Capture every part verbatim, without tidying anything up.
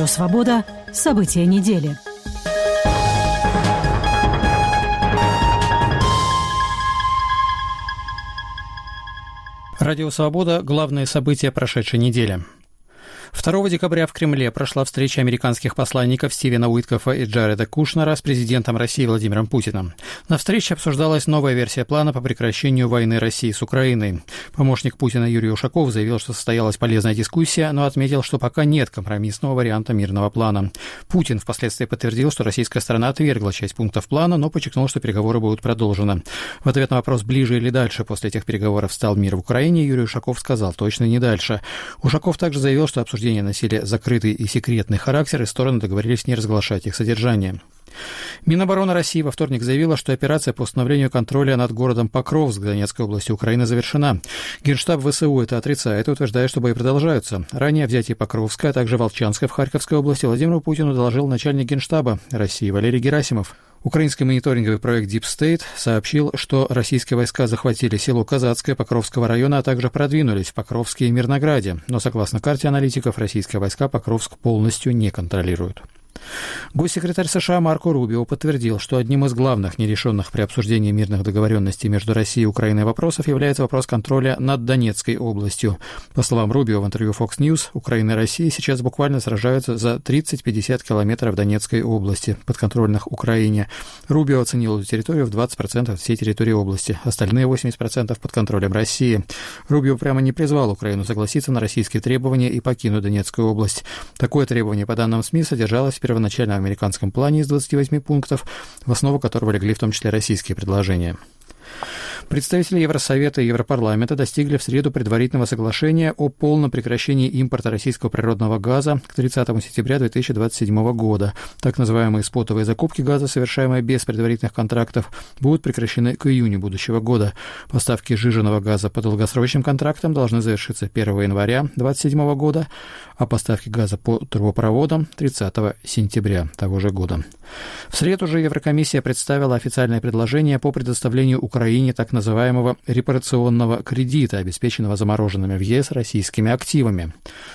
Радио «Свобода». События недели. Радио «Свобода» – главные события прошедшей недели. второго декабря в Кремле прошла встреча американских посланников Стивена Уиткофа и Джареда Кушнера с президентом России Владимиром Путиным. На встрече обсуждалась новая версия плана по прекращению войны России с Украиной. Помощник Путина Юрий Ушаков заявил, что состоялась полезная дискуссия, но отметил, что пока нет компромиссного варианта мирного плана. Путин впоследствии подтвердил, что российская сторона отвергла часть пунктов плана, но подчеркнул, что переговоры будут продолжены. В ответ на вопрос, ближе или дальше после этих переговоров стал мир в Украине, Юрий Ушаков сказал, точно не дальше. Ушаков также заявил, что обсуждение носили закрытый и секретный характер, и стороны договорились не разглашать их содержание. Минобороны России во вторник заявила, что операция по установлению контроля над городом Покровск Донецкой области Украины завершена. Генштаб ВСУ это отрицает и утверждает, что бои продолжаются. Ранее о взятии Покровска, а также Волчанска в Харьковской области Владимиру Путину доложил начальник Генштаба России Валерий Герасимов. Украинский мониторинговый проект Deep State сообщил, что российские войска захватили село Казацкое Покровского района, а также продвинулись в Покровске и Мирнограде. Но, согласно карте аналитиков, российские войска Покровск полностью не контролируют. Госсекретарь США Марко Рубио подтвердил, что одним из главных нерешенных при обсуждении мирных договоренностей между Россией и Украиной вопросов является вопрос контроля над Донецкой областью. По словам Рубио в интервью Fox News, Украина и Россия сейчас буквально сражаются за тридцать-пятьдесят километров Донецкой области, подконтрольных Украине. Рубио оценил эту территорию в двадцать процентов всей территории области, остальные восемьдесят процентов под контролем России. Рубио прямо не призвал Украину согласиться на российские требования и покинуть Донецкую область. Такое требование, по данным СМИ, содержалось в первоначальном американском плане из двадцати восьми пунктов, в основу которого легли в том числе российские предложения. Представители Евросовета и Европарламента достигли в среду предварительного соглашения о полном прекращении импорта российского природного газа к тридцатому сентября две тысячи двадцать седьмого года. Так называемые спотовые закупки газа, совершаемые без предварительных контрактов, будут прекращены к июню будущего года. Поставки сжиженного газа по долгосрочным контрактам должны завершиться первого января две тысячи двадцать седьмого года, а поставки газа по трубопроводам тридцатого сентября того же года. В среду же Еврокомиссия представила официальное предложение по предоставлению Украине так называемого репарационного кредита, обеспеченного замороженными в ЕС российскими активами.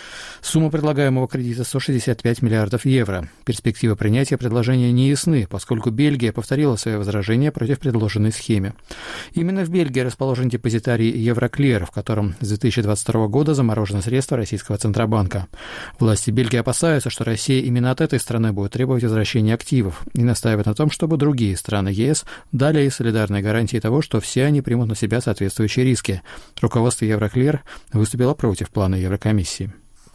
Сумма предлагаемого кредита сто шестьдесят пять миллиардов евро. Перспективы принятия предложения не ясны, поскольку Бельгия повторила свои возражения против предложенной схемы. Именно в Бельгии расположен депозитарий Евроклир, в котором с две тысячи двадцать второго года заморожены средства российского Центробанка. Власти Бельгии опасаются, что Россия именно от этой страны будет требовать возвращения активов и настаивает на том, чтобы другие страны ЕС дали ей солидарные гарантии того, что все они примут на себя соответствующие риски. Руководство Евроклир выступило против плана Еврокомиссии.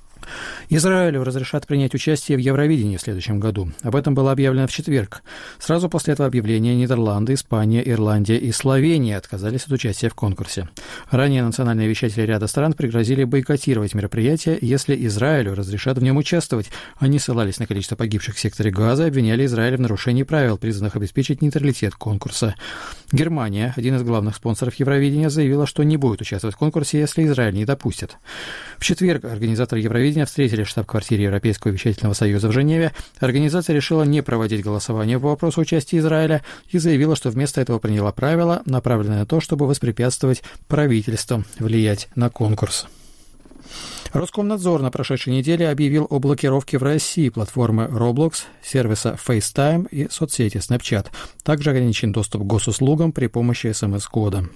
Израилю разрешат принять участие в Евровидении в следующем году. Об этом было объявлено в четверг. Сразу после этого объявления Нидерланды, Испания, Ирландия и Словения отказались от участия в конкурсе. Ранее национальные вещатели ряда стран пригрозили бойкотировать мероприятие, если Израилю разрешат в нем участвовать. Они ссылались на количество погибших в секторе Газа и обвиняли Израиль в нарушении правил, призванных обеспечить нейтралитет конкурса. Германия, один из главных спонсоров Евровидения, заявила, что не будет участвовать в конкурсе, если Израиль не допустит. В четверг организаторы Евровидения встретили в штаб-квартире Европейского вещательного союза в Женеве. Организация решила не проводить голосование по вопросу участия Израиля и заявила, что вместо этого приняла правила, направленные на то, чтобы воспрепятствовать правительствам влиять на конкурс. Роскомнадзор на прошедшей неделе объявил о блокировке в России платформы Roblox, сервиса FaceTime и соцсети Snapchat. Также ограничен доступ к госуслугам при помощи эс эм эс-кода.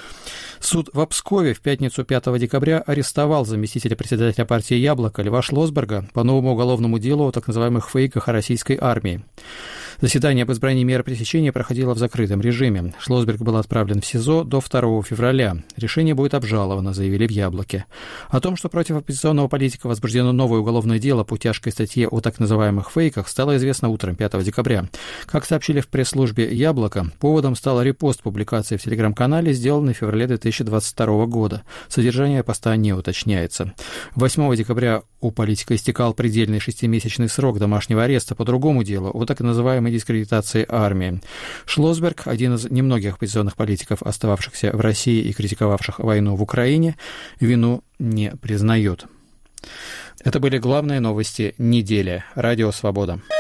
Суд в Пскове в пятницу пятого декабря арестовал заместителя председателя партии «Яблоко» Льва Шлосберга по новому уголовному делу о так называемых фейках о российской армии. Заседание об избрании меры пресечения проходило в закрытом режиме. Шлосберг был отправлен в СИЗО до второго февраля. Решение будет обжаловано, заявили в «Яблоке». О том, что против оппозиционного политика возбуждено новое уголовное дело по тяжкой статье о так называемых фейках, стало известно утром пятого декабря. Как сообщили в пресс-службе «Яблоко», поводом стал репост публикации в телеграм-канале, сделанный в феврале две тысячи двадцать второго года. Содержание поста не уточняется. восьмого декабря у политика истекал предельный шестимесячный срок домашнего ареста по другому делу о так называемой дискредитации армии. Шлосберг, один из немногих оппозиционных политиков, остававшихся в России и критиковавших войну в Украине, вину не признает. Это были главные новости недели. Радио «Свобода».